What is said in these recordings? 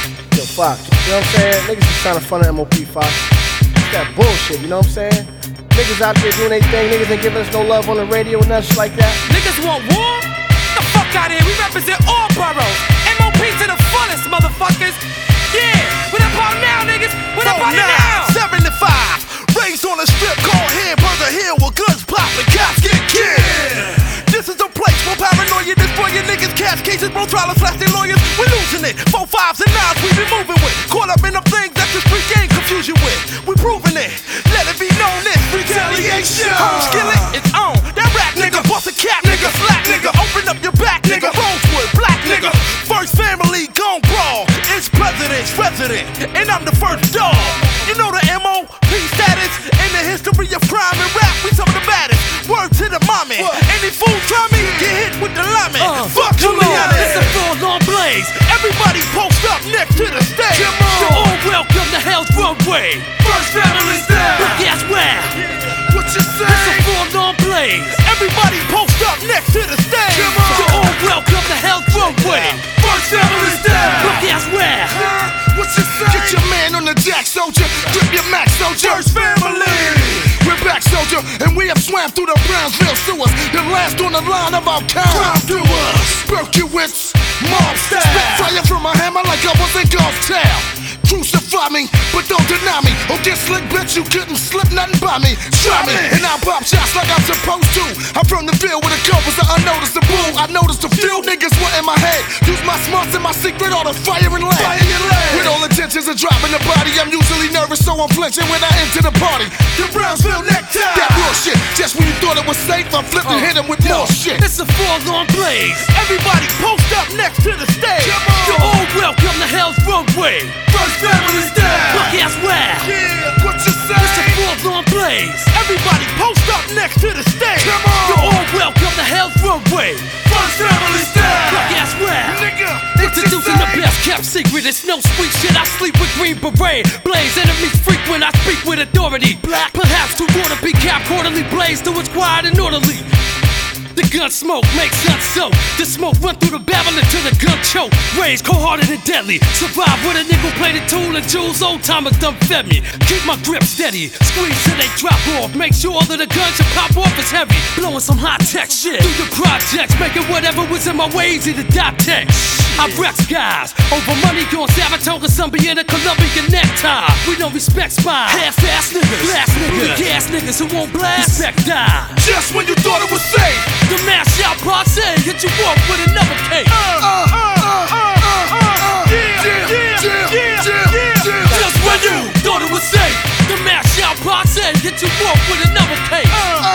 Yo, Fox, you know what I'm saying? Niggas is trying to front of MOP, Fox. It's that bullshit, you know what I'm saying? Niggas out there doing their thing, niggas ain't giving us no love on the radio and nothing like that. Niggas want war? Get the fuck out of here, we represent all boroughs. MOP to the fullest, motherfuckers. Yeah, what about now, niggas? What about it now? 75, raised on a strip called Hamburger Hill where guns pop and cops get killed. This is a place for paranoia, destroying niggas, cash cases, bro, trial slash their lawyers. We're losing it. 4 5s and 9s we be moving with. Caught up in the things that the street game confuse you with. We proving it. Let it be known this retaliation. Home skillet, it's on. That rap nigga, bust a cap nigga, slack nigga, open up your back nigga, Rosewood, black nigga. First family gon' brawl. It's president's resident, and I'm the first dog. You know the MOP status in the history of crime and rap. We some of the baddest. Word to the mommy. Any fool try me, get hit with the lineman. Fuck Juliana. It's a full-on blaze. Everybody post up next to the stage. Come on. You're all welcome to Hell's Runway. First family's down. But guess where? What you say? It's a full-on blaze. Everybody post up next to the stage. Come on. You're all welcome to Hell's Runway. First family's down. But guess where? What you say? Get your man on the jack, soldier. Grip your max, soldier. First family. We're back, soldier, and we have swam through the Brownsville sewers. The last on the line of our kind. Crime doers. Berkowitz, mob style. Spit fire from my hammer like I was in God's town. Crucify me, but don't deny me. Or get slick, bitch, you couldn't slip nothing by me. Try me, and I'll pop shots like I'm supposed to. I'm from the field with a compass, so unnoticeable. I noticed a few niggas were in my head. Use my smarts and my secret, all the fire and lead. With all intentions of dropping the body, I'm usually nervous, so I'm flinching when I enter the party. The Brownsville necktie. That bullshit, just when you thought it was safe, I flipped and hit him with more shit. It's a full-on blaze. Everybody post up next to the stage. You're all welcome to Hell's Runway. First family's down. But guess where? Yeah, what you say? It's a full-on blaze. Everybody post up next to the stage. You're all welcome to Hell's Runway. First family's down. But guess where? Nigga, introducing the best kept secret. It's no sweet shit. I sleep with green beret. Blaze enemies frequent. I speak with authority. Black, perhaps too water be capped quarterly. Blaze till it's quiet and orderly. The gun smoke makes sun soak. The smoke run through the barrel until the gun choke. Raised cold-hearted and deadly. Survive with a nickel-plated tool and jewels. Old timers done fed me. Keep my grip steady. Squeeze till they drop off. Make sure that the gun should pop off is heavy. Blowing some high-tech shit through the projects, making whatever was in my way easy to dissect. I wreck guys over money on Saratoga, Sunbeam, and a Colombian necktie. We don't respect spies. Half-ass niggas, blast niggas, gas niggas who won't blast. Respect die. Just when you thought it was safe. The mash out posse, hit you up with another case. Just when you thought it was safe, the mash out posse, hit you up with another case.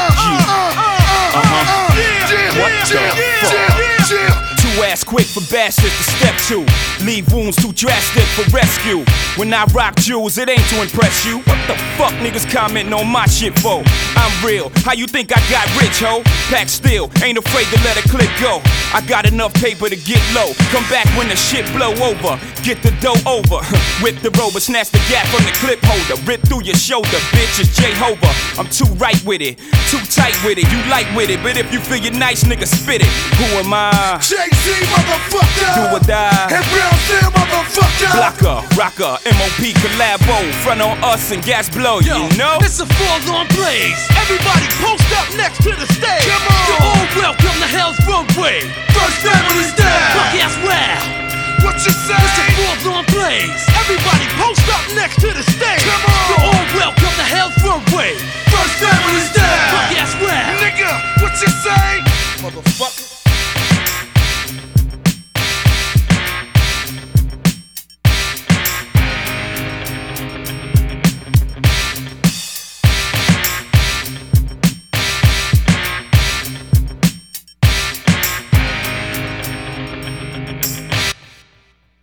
What the fuck? Too ass quick for bastards to step to. Leave wounds too drastic for rescue. When I rock jewels, it ain't to impress you. What the fuck niggas commenting on my shit for? I'm real, how you think I got rich, ho? Pack still, ain't afraid to let a clip go. I got enough paper to get low. Come back when the shit blow over. Get the dough over. Whip the rover, snatch the gap from the clip holder. Rip through your shoulder, bitch, it's Jehovah. I'm too right with it, too tight with it. You light with it, but if you feel you're nice, nigga, spit it. Who am I? Jay-Z, motherfucker. Do or die. And Brownsville, motherfucker. Blocker, rocker, MOP collabo. Front on us and gas blow, you know? It's a full-on blaze. Everybody post up next to the stage. Come on. You're all welcome to Hell's Runway. First family's down. But guess where? What you say? It's a full-on blaze. Everybody post up next to the stage. Come on. You're all